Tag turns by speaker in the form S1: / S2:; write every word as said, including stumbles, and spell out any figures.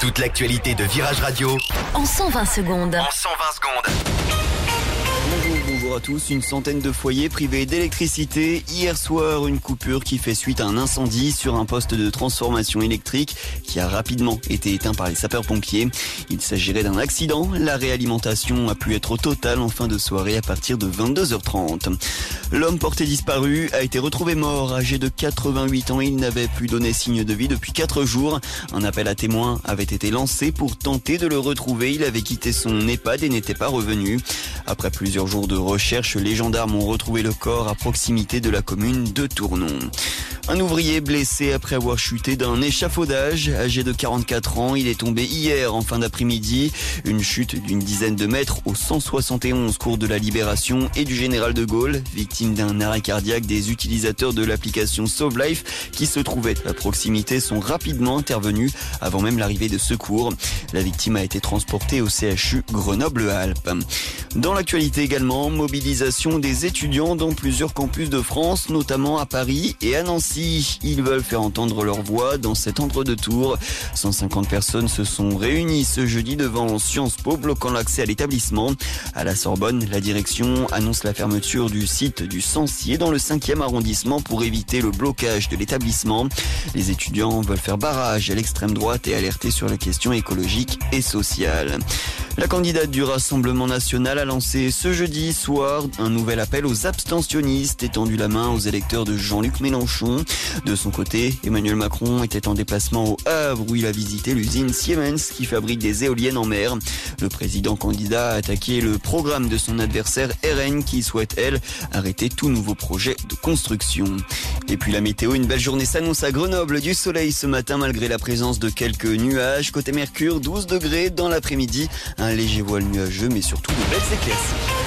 S1: Toute l'actualité de Virage Radio
S2: en cent vingt secondes.
S1: En cent vingt secondes.
S3: Bonjour, bonjour à tous. Une centaine de foyers privés d'électricité. Hier soir, une coupure qui fait suite à un incendie sur un poste de transformation électrique qui a rapidement été éteint par les sapeurs-pompiers. Il s'agirait d'un accident. La réalimentation a pu être totale en fin de soirée à partir de vingt-deux heures trente. L'homme porté disparu a été retrouvé mort, âgé de quatre-vingt-huit ans. Il n'avait plus donné signe de vie depuis quatre jours. Un appel à témoins avait été lancé pour tenter de le retrouver. Il avait quitté son EHPAD et n'était pas revenu. Après plusieurs jours de recherche, les gendarmes ont retrouvé le corps à proximité de la commune de Tournon. Un ouvrier blessé après avoir chuté d'un échafaudage. Âgé de quarante-quatre ans, il est tombé hier en fin d'après-midi. Une chute d'une dizaine de mètres au cent soixante et onze cours de la Libération et du Général de Gaulle. Victime d'un arrêt cardiaque, des utilisateurs de l'application Sauve Life qui se trouvaient à proximité sont rapidement intervenus avant même l'arrivée de secours. La victime a été transportée au C H U Grenoble-Alpes. Dans l'actualité également, mobilisation des étudiants dans plusieurs campus de France, notamment à Paris et à Nancy. Ils veulent faire entendre leur voix dans cet entre-deux-tours. cent cinquante personnes se sont réunies ce jeudi devant Sciences Po, bloquant l'accès à l'établissement. À la Sorbonne, la direction annonce la fermeture du site du Censier dans le cinquième arrondissement pour éviter le blocage de l'établissement. Les étudiants veulent faire barrage à l'extrême droite et alerter sur les questions écologiques et sociales. La candidate du Rassemblement national a lancé ce jeudi soir un nouvel appel aux abstentionnistes et tendu la main aux électeurs de Jean-Luc Mélenchon. De son côté, Emmanuel Macron était en déplacement au Havre où il a visité l'usine Siemens qui fabrique des éoliennes en mer. Le président candidat a attaqué le programme de son adversaire R N qui souhaite, elle, arrêter tout nouveau projet de construction. Et puis la météo, une belle journée s'annonce à Grenoble. Du soleil ce matin malgré la présence de quelques nuages. Côté Mercure, douze degrés dans l'après-midi. Un léger voile nuageux mais surtout de belles éclaircies.